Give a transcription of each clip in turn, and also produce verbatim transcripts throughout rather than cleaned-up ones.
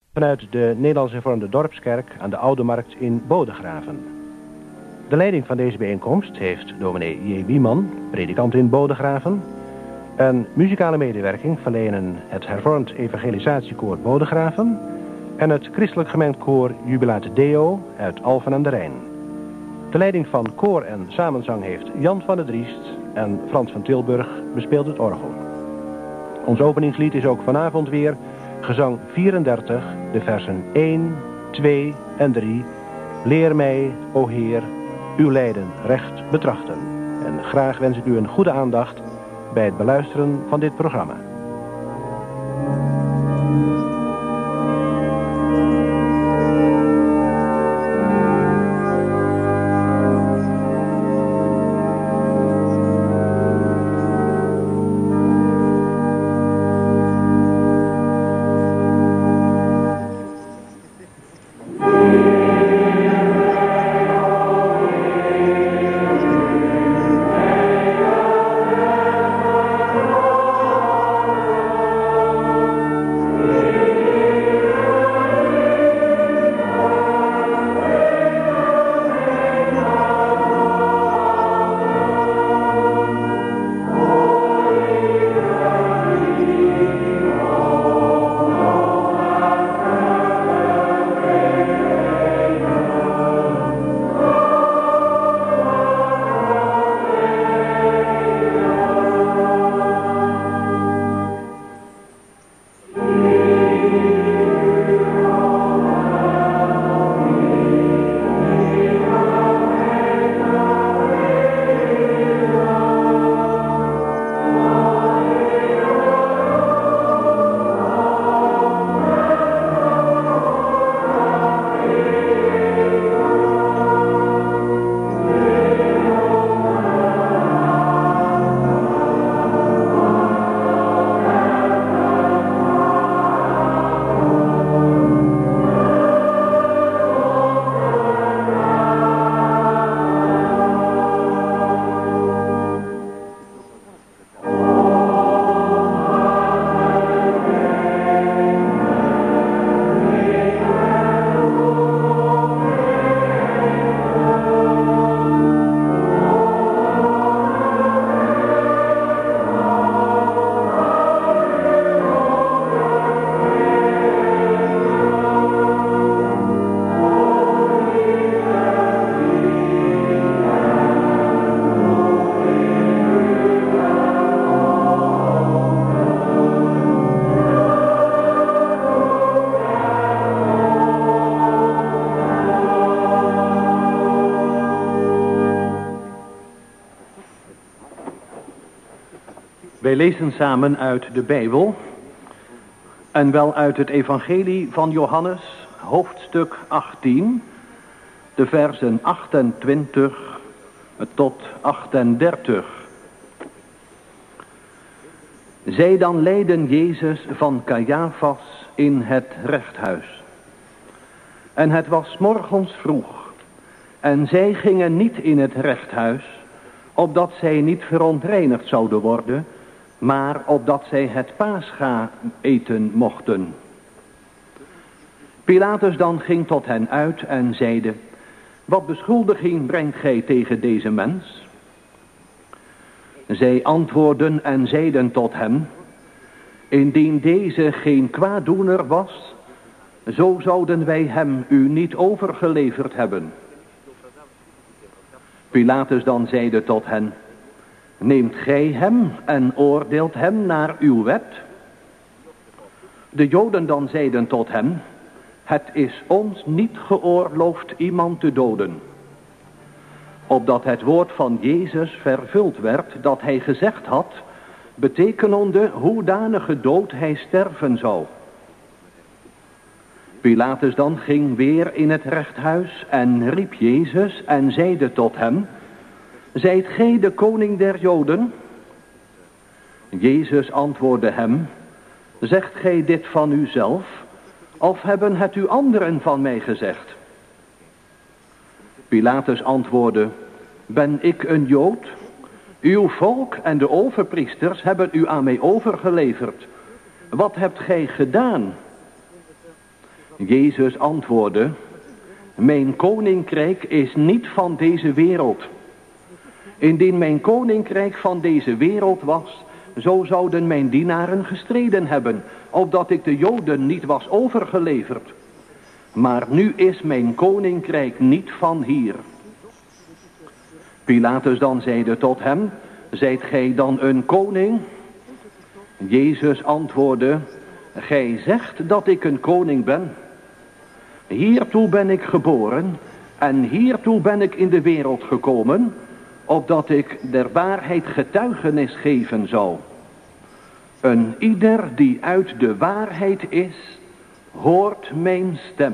Vanuit de Nederlands Hervormde Dorpskerk aan de Oude Markt in Bodegraven. De leiding van deze bijeenkomst heeft dominee J. Wieman, predikant in Bodegraven. Een muzikale medewerking verlenen het Hervormd Evangelisatiekoor Bodegraven en het Christelijk Gemengd Koor Jubilate Deo uit Alphen aan de Rijn. De leiding van koor en samenzang heeft Jan van der Driest en Frans van Tilburg bespeelt het orgel. Ons openingslied is ook vanavond weer gezang vierendertig, de versen één, twee en drie. Leer mij, o Heer, uw lijden recht betrachten. En graag wens ik u een goede aandacht bij het beluisteren van dit programma. Wij lezen samen uit de Bijbel, en wel uit het Evangelie van Johannes, hoofdstuk achttien, de versen achtentwintig tot achtendertig. Zij dan leidden Jezus van Caiaphas in het rechthuis. En het was 's morgens vroeg, en zij gingen niet in het rechthuis, opdat zij niet verontreinigd zouden worden, maar opdat zij het Pascha eten mochten. Pilatus dan ging tot hen uit en zeide: wat beschuldiging brengt gij tegen deze mens? Zij antwoordden en zeiden tot hem: indien deze geen kwaaddoener was, zo zouden wij hem u niet overgeleverd hebben. Pilatus dan zeide tot hen: neemt gij hem en oordeelt hem naar uw wet? De Joden dan zeiden tot hem: het is ons niet geoorloofd iemand te doden. Opdat het woord van Jezus vervuld werd dat hij gezegd had, betekenende hoedanige dood hij sterven zou. Pilatus dan ging weer in het rechthuis en riep Jezus en zeide tot hem: zijt gij de koning der Joden? Jezus antwoordde hem: zegt gij dit van uzelf, of hebben het u anderen van mij gezegd? Pilatus antwoordde: ben ik een Jood? Uw volk en de overpriesters hebben u aan mij overgeleverd. Wat hebt gij gedaan? Jezus antwoordde: mijn koninkrijk is niet van deze wereld. Indien mijn koninkrijk van deze wereld was, zo zouden mijn dienaren gestreden hebben, opdat ik de Joden niet was overgeleverd. Maar nu is mijn koninkrijk niet van hier. Pilatus dan zeide tot hem: zijt gij dan een koning? Jezus antwoordde: gij zegt dat ik een koning ben. Hiertoe ben ik geboren en hiertoe ben ik in de wereld gekomen, opdat ik der waarheid getuigenis geven zou. Een ieder die uit de waarheid is, hoort mijn stem.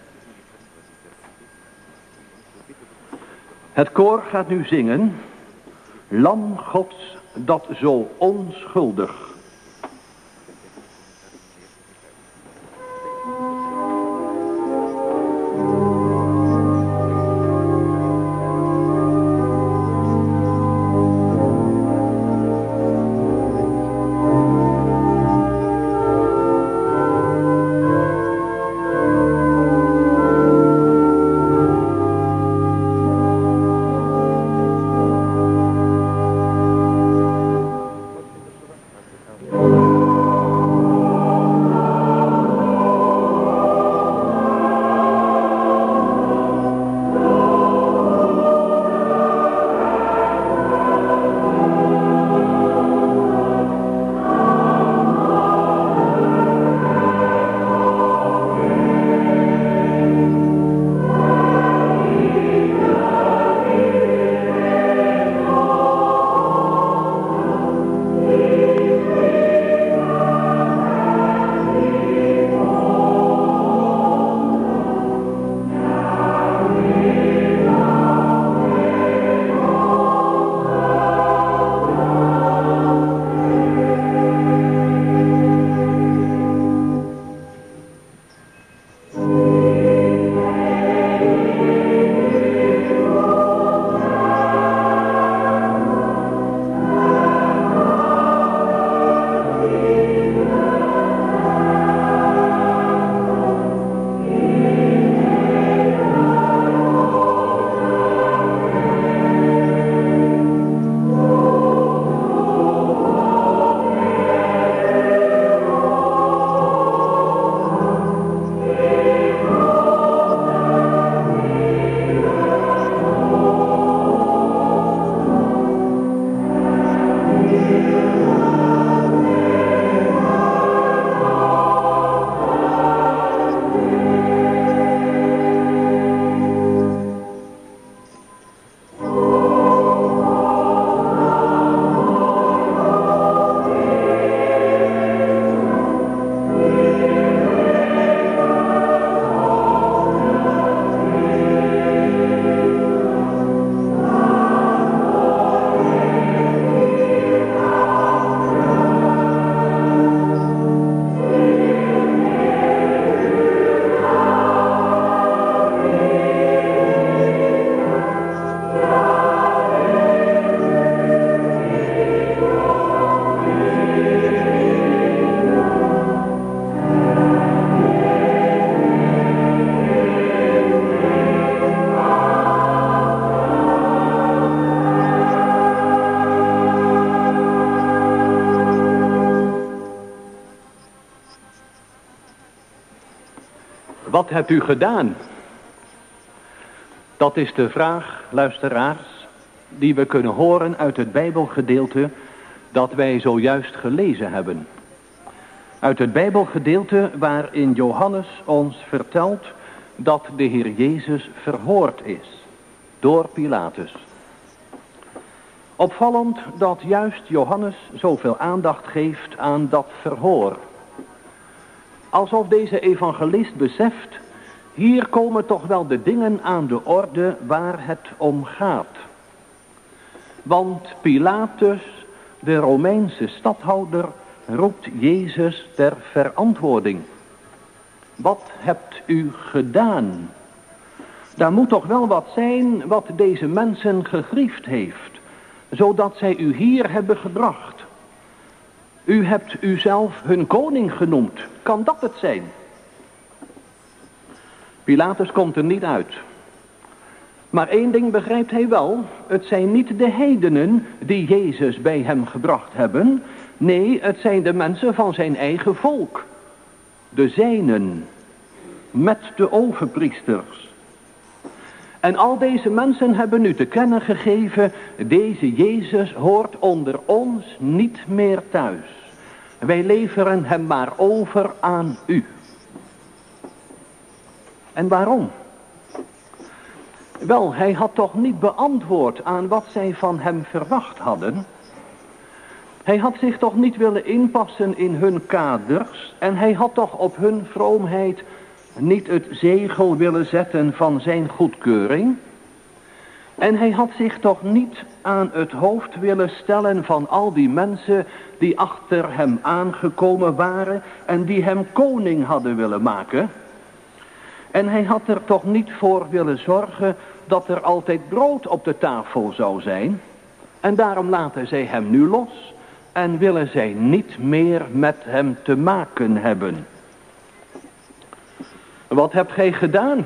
Het koor gaat nu zingen: Lam Gods dat zo onschuldig. Wat hebt u gedaan? Dat is de vraag, luisteraars, die we kunnen horen uit het Bijbelgedeelte dat wij zojuist gelezen hebben. Uit het Bijbelgedeelte waarin Johannes ons vertelt dat de Heer Jezus verhoord is door Pilatus. Opvallend dat juist Johannes zoveel aandacht geeft aan dat verhoor. Alsof deze evangelist beseft, hier komen toch wel de dingen aan de orde waar het om gaat. Want Pilatus, de Romeinse stadhouder, roept Jezus ter verantwoording. Wat hebt u gedaan? Daar moet toch wel wat zijn wat deze mensen gegriefd heeft, zodat zij u hier hebben gebracht. U hebt uzelf hun koning genoemd. Kan dat het zijn? Pilatus komt er niet uit. Maar één ding begrijpt hij wel. Het zijn niet de heidenen die Jezus bij hem gebracht hebben. Nee, het zijn de mensen van zijn eigen volk. De zijnen. Met de overpriesters. En al deze mensen hebben nu te kennen gegeven. Deze Jezus hoort onder ons niet meer thuis. Wij leveren hem maar over aan u. En waarom? Wel, hij had toch niet beantwoord aan wat zij van hem verwacht hadden. Hij had zich toch niet willen inpassen in hun kaders. En hij had toch op hun vroomheid niet het zegel willen zetten van zijn goedkeuring. En hij had zich toch niet aan het hoofd willen stellen van al die mensen die achter hem aangekomen waren en die hem koning hadden willen maken. En hij had er toch niet voor willen zorgen dat er altijd brood op de tafel zou zijn. En daarom laten zij hem nu los en willen zij niet meer met hem te maken hebben. Wat hebt gij gedaan?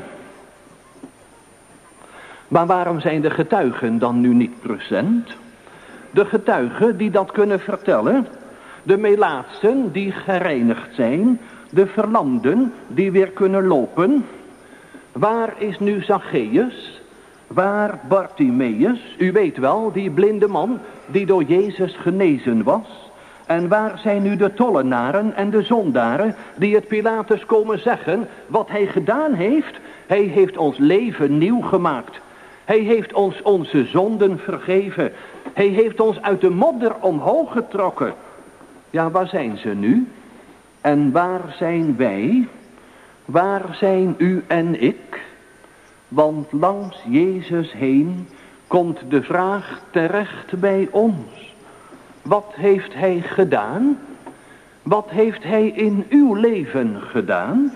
Maar waarom zijn de getuigen dan nu niet present? De getuigen die dat kunnen vertellen. De melaatsen die gereinigd zijn. De verlamden die weer kunnen lopen. Waar is nu Zacchaeus? Waar Bartimeus? U weet wel, die blinde man die door Jezus genezen was. En waar zijn nu de tollenaren en de zondaren die het Pilatus komen zeggen wat hij gedaan heeft? Hij heeft ons leven nieuw gemaakt. Hij heeft ons onze zonden vergeven. Hij heeft ons uit de modder omhoog getrokken. Ja, waar zijn ze nu? En waar zijn wij? Waar zijn u en ik? Want langs Jezus heen komt de vraag terecht bij ons. Wat heeft hij gedaan? Wat heeft hij in uw leven gedaan?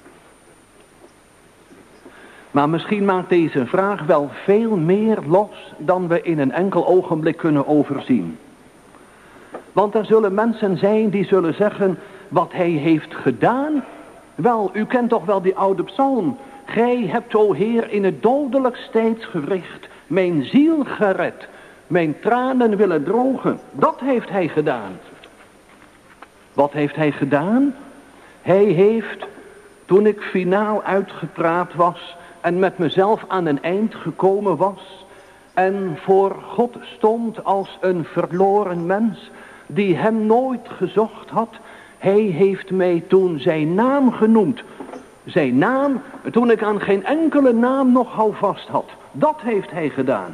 Maar misschien maakt deze vraag wel veel meer los dan we in een enkel ogenblik kunnen overzien. Want er zullen mensen zijn die zullen zeggen wat hij heeft gedaan. Wel, u kent toch wel die oude psalm. Gij hebt, o Heer, in het dodelijkst tijdsgewricht mijn ziel gered. Mijn tranen willen drogen. Dat heeft hij gedaan. Wat heeft hij gedaan? Hij heeft, toen ik finaal uitgepraat was en met mezelf aan een eind gekomen was en voor God stond als een verloren mens die hem nooit gezocht had, hij heeft mij toen zijn naam genoemd. Zijn naam, toen ik aan geen enkele naam nog houvast had. Dat heeft hij gedaan.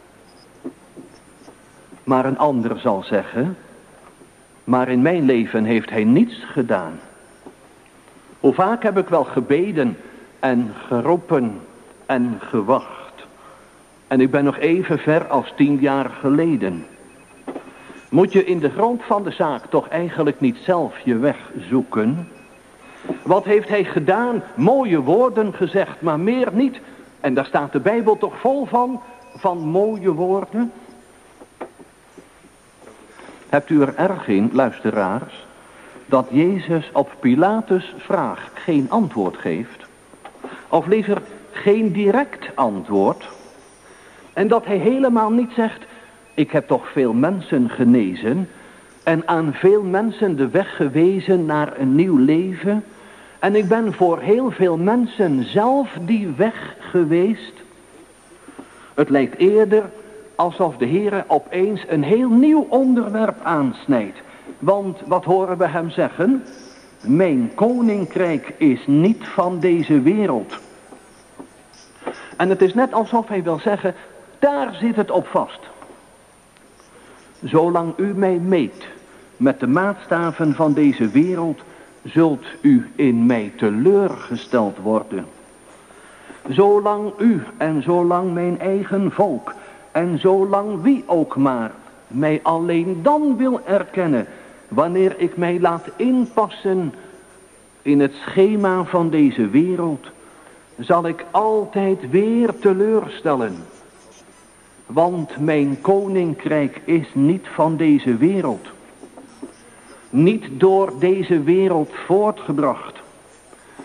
Maar een ander zal zeggen, maar in mijn leven heeft hij niets gedaan. Hoe vaak heb ik wel gebeden en geroepen en gewacht. En ik ben nog even ver als tien jaar geleden. Moet je in de grond van de zaak toch eigenlijk niet zelf je weg zoeken? Wat heeft hij gedaan? Mooie woorden gezegd, maar meer niet. En daar staat de Bijbel toch vol van, van mooie woorden. Hebt u er erg in, luisteraars, dat Jezus op Pilatus' vraag geen antwoord geeft? Of liever geen direct antwoord? En dat hij helemaal niet zegt, ik heb toch veel mensen genezen en aan veel mensen de weg gewezen naar een nieuw leven. En ik ben voor heel veel mensen zelf die weg geweest. Het lijkt eerder alsof de Heer opeens een heel nieuw onderwerp aansnijdt. Want wat horen we hem zeggen? Mijn koninkrijk is niet van deze wereld. En het is net alsof hij wil zeggen, daar zit het op vast. Zolang u mij meet met de maatstaven van deze wereld, zult u in mij teleurgesteld worden. Zolang u en zolang mijn eigen volk en zolang wie ook maar mij alleen dan wil erkennen, wanneer ik mij laat inpassen in het schema van deze wereld, zal ik altijd weer teleurstellen. Want mijn koninkrijk is niet van deze wereld. Niet door deze wereld voortgebracht.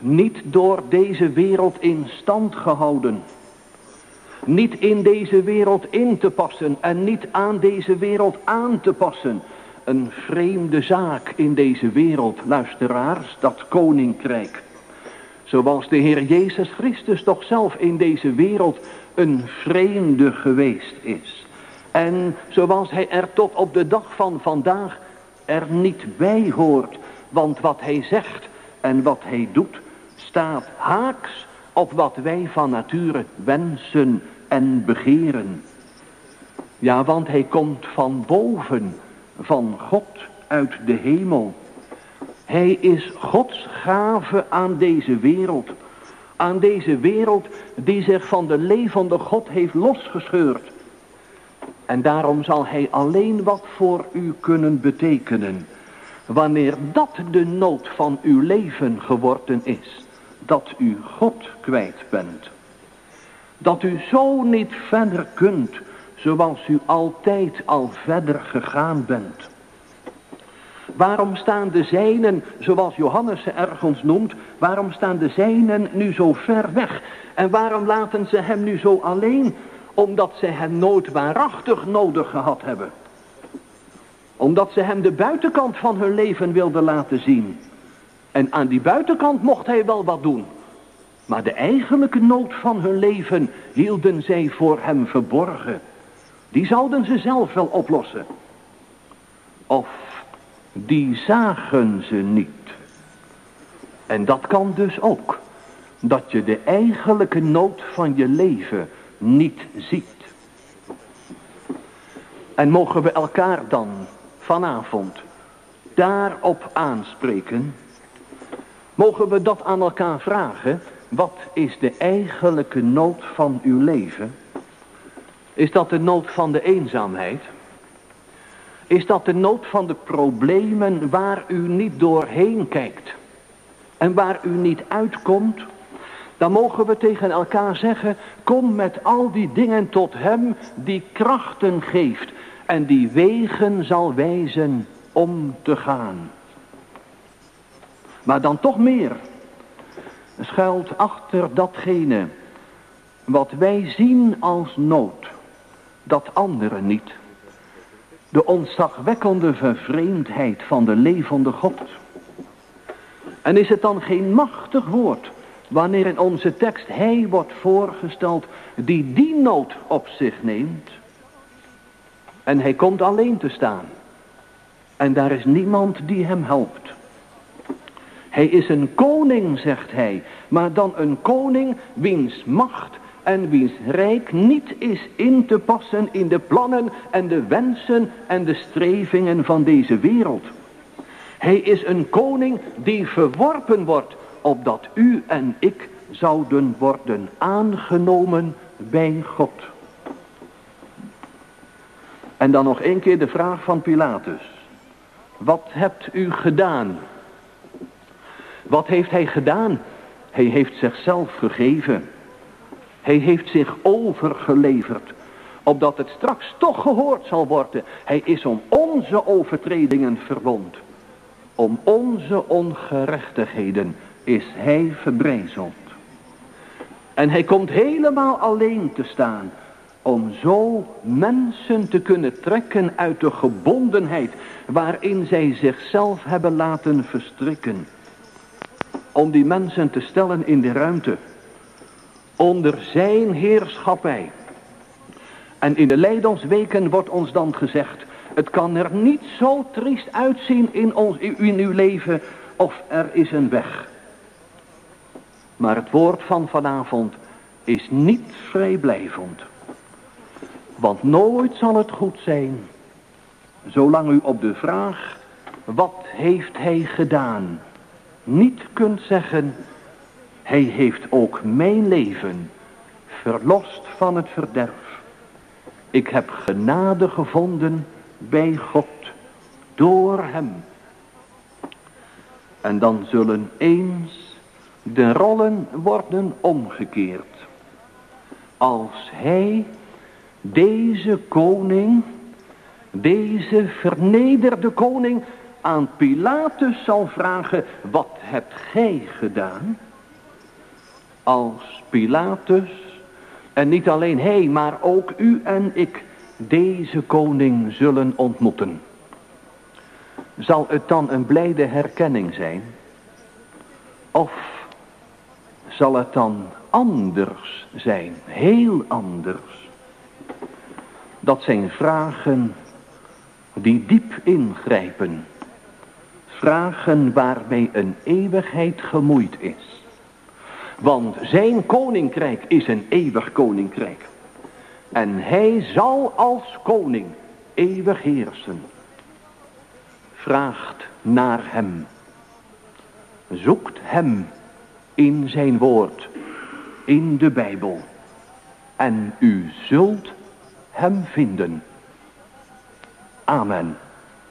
Niet door deze wereld in stand gehouden. Niet in deze wereld in te passen en niet aan deze wereld aan te passen. Een vreemde zaak in deze wereld, luisteraars, dat koninkrijk. Zoals de Heer Jezus Christus toch zelf in deze wereld een vreemde geweest is. En zoals hij er tot op de dag van vandaag er niet bij hoort. Want wat hij zegt en wat hij doet staat haaks op wat wij van nature wensen en begeren. Ja, want hij komt van boven, van God uit de hemel. Hij is Gods gave aan deze wereld. Aan deze wereld die zich van de levende God heeft losgescheurd. En daarom zal hij alleen wat voor u kunnen betekenen. Wanneer dat de nood van uw leven geworden is. Dat u God kwijt bent. Dat u zo niet verder kunt zoals u altijd al verder gegaan bent. Waarom staan de zijnen, zoals Johannes ze ergens noemt, waarom staan de zijnen nu zo ver weg? En waarom laten ze hem nu zo alleen? Omdat ze hem nooit waarachtig nodig gehad hebben. Omdat ze hem de buitenkant van hun leven wilden laten zien. En aan die buitenkant mocht hij wel wat doen. Maar de eigenlijke nood van hun leven hielden zij voor hem verborgen. Die zouden ze zelf wel oplossen. Of die zagen ze niet. En dat kan dus ook. Dat je de eigenlijke nood van je leven niet ziet. En mogen we elkaar dan vanavond daarop aanspreken? Mogen we dat aan elkaar vragen? Wat is de eigenlijke nood van uw leven? Is dat de nood van de eenzaamheid? Is dat de nood van de problemen waar u niet doorheen kijkt? En waar u niet uitkomt? Dan mogen we tegen elkaar zeggen, kom met al die dingen tot hem die krachten geeft en die wegen zal wijzen om te gaan. Maar dan toch meer. Schuilt achter datgene wat wij zien als nood, dat anderen niet. De ontzagwekkende vervreemdheid van de levende God. En is het dan geen machtig woord wanneer in onze tekst hij wordt voorgesteld die die nood op zich neemt. En hij komt alleen te staan. En daar is niemand die hem helpt. Hij is een koning, zegt hij, maar dan een koning wiens macht en wiens rijk niet is in te passen in de plannen en de wensen en de strevingen van deze wereld. Hij is een koning die verworpen wordt, opdat u en ik zouden worden aangenomen bij God. En dan nog één keer de vraag van Pilatus. Wat hebt u gedaan? Wat heeft hij gedaan? Hij heeft zichzelf gegeven. Hij heeft zich overgeleverd. Opdat het straks toch gehoord zal worden. Hij is om onze overtredingen verwond. Om onze ongerechtigheden is hij verbrijzeld. En hij komt helemaal alleen te staan. Om zo mensen te kunnen trekken uit de gebondenheid waarin zij zichzelf hebben laten verstrikken. Om die mensen te stellen in de ruimte. Onder zijn heerschappij. En in de lijdensweken wordt ons dan gezegd. Het kan er niet zo triest uitzien in, ons, in uw leven. Of er is een weg. Maar het woord van vanavond is niet vrijblijvend. Want nooit zal het goed zijn. Zolang u op de vraag. Wat heeft hij gedaan? Niet kunt zeggen. Hij heeft ook mijn leven verlost van het verderf. Ik heb genade gevonden bij God door hem. En dan zullen eens de rollen worden omgekeerd. Als hij deze koning, deze vernederde koning aan Pilatus zal vragen, wat hebt gij gedaan? als Pilatus, en niet alleen hij, maar ook u en ik, deze koning zullen ontmoeten. Zal het dan een blijde herkenning zijn? Of zal het dan anders zijn, heel anders? Dat zijn vragen die diep ingrijpen. Vragen waarmee een eeuwigheid gemoeid is. Want zijn koninkrijk is een eeuwig koninkrijk. En hij zal als koning eeuwig heersen. Vraagt naar hem. Zoekt hem in zijn woord, in de Bijbel. En u zult hem vinden. Amen.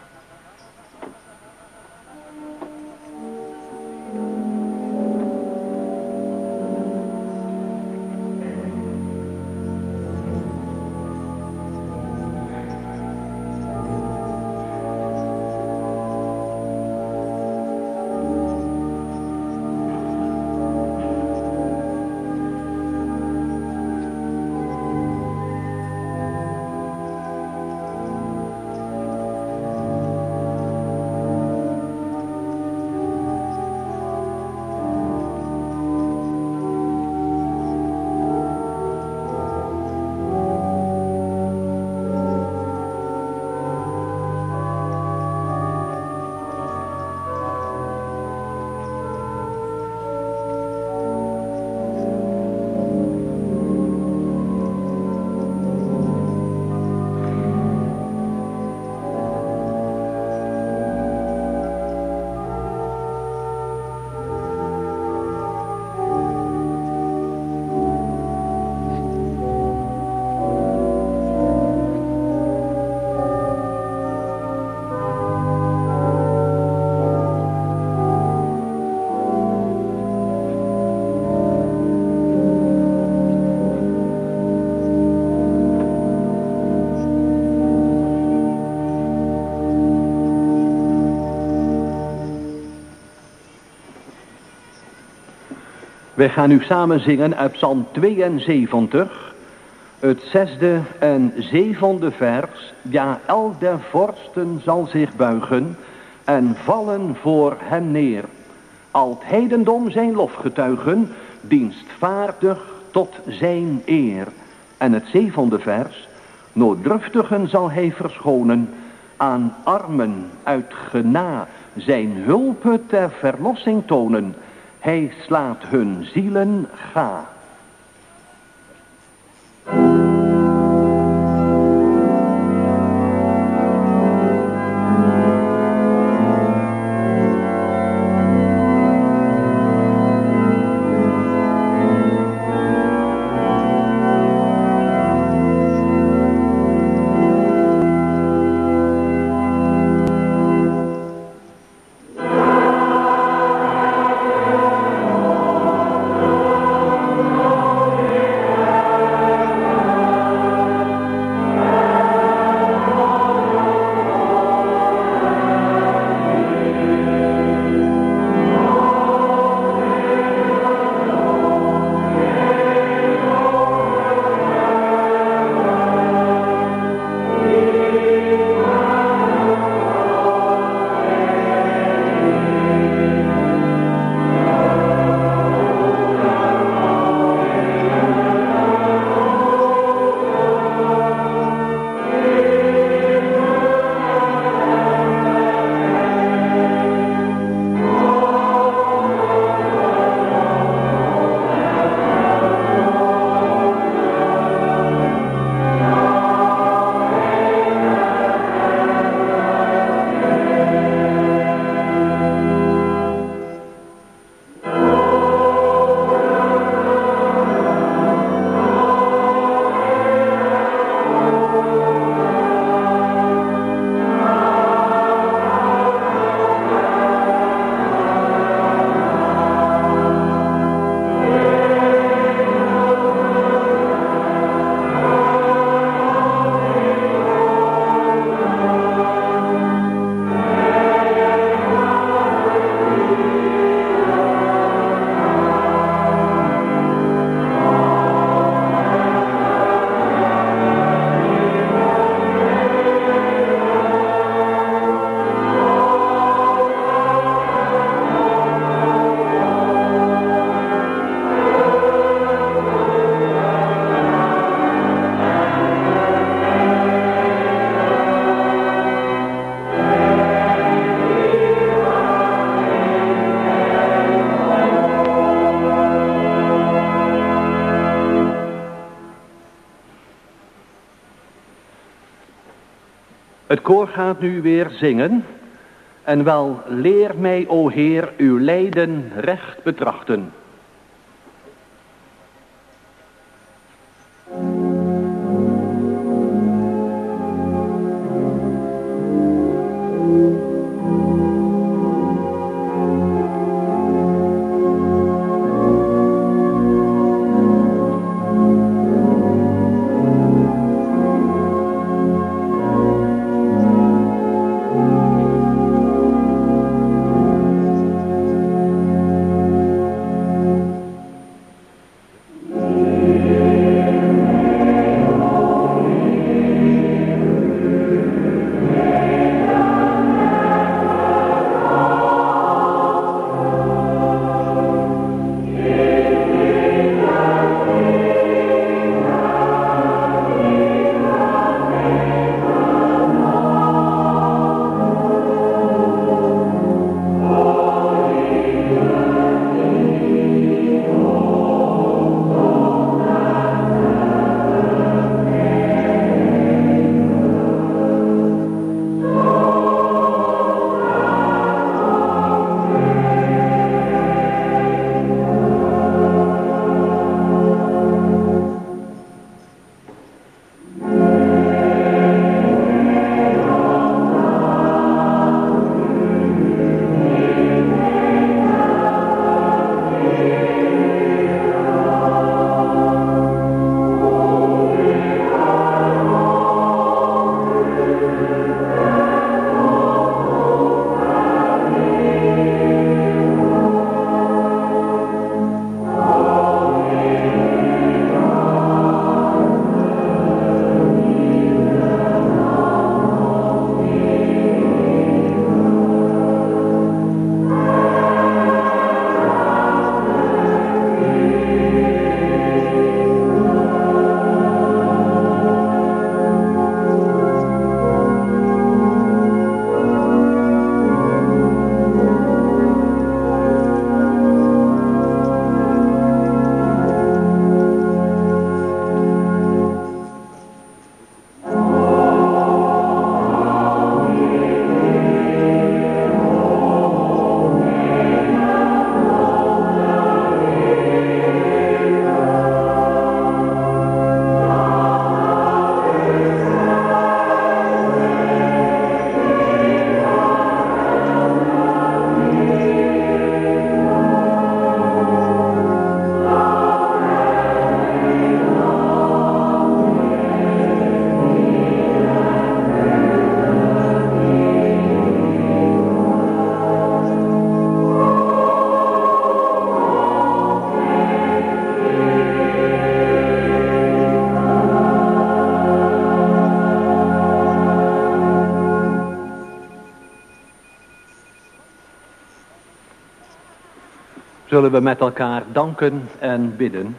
Wij gaan nu samen zingen uit Psalm tweeënzeventig, het zesde en zevende vers. Ja, elk der vorsten zal zich buigen en vallen voor hem neer. Al het heidendom zijn lof getuigen, dienstvaardig tot zijn eer. En het zevende vers, nooddruftigen zal hij verschonen, aan armen uit gena zijn hulpe ter verlossing tonen. Hij slaat hun zielen ga. Het koor gaat nu weer zingen. En wel, leer mij, o Heer, uw lijden recht betrachten. Zullen we met elkaar danken en bidden.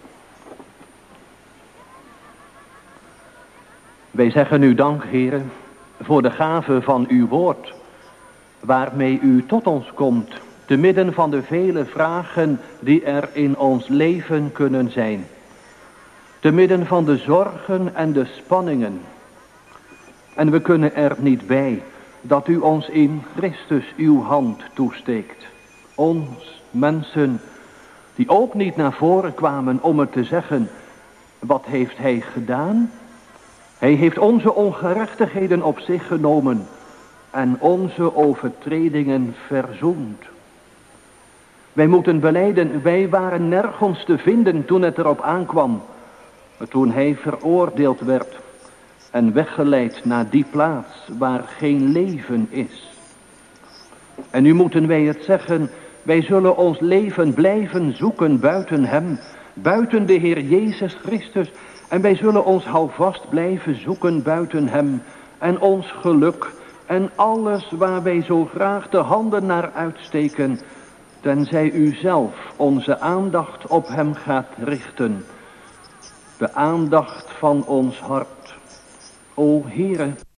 Wij zeggen u dank, Heere, voor de gave van uw woord, waarmee u tot ons komt, te midden van de vele vragen die er in ons leven kunnen zijn. Te midden van de zorgen en de spanningen. En we kunnen er niet bij dat u ons in Christus uw hand toesteekt. Ons, mensen, die ook niet naar voren kwamen om het te zeggen, wat heeft hij gedaan? Hij heeft onze ongerechtigheden op zich genomen en onze overtredingen verzoend. Wij moeten belijden, wij waren nergens te vinden toen het erop aankwam, toen hij veroordeeld werd en weggeleid naar die plaats waar geen leven is. En nu moeten wij het zeggen, wij zullen ons leven blijven zoeken buiten hem, buiten de Heer Jezus Christus. En wij zullen ons houvast blijven zoeken buiten hem en ons geluk en alles waar wij zo graag de handen naar uitsteken, tenzij u zelf onze aandacht op hem gaat richten. De aandacht van ons hart. O Heere,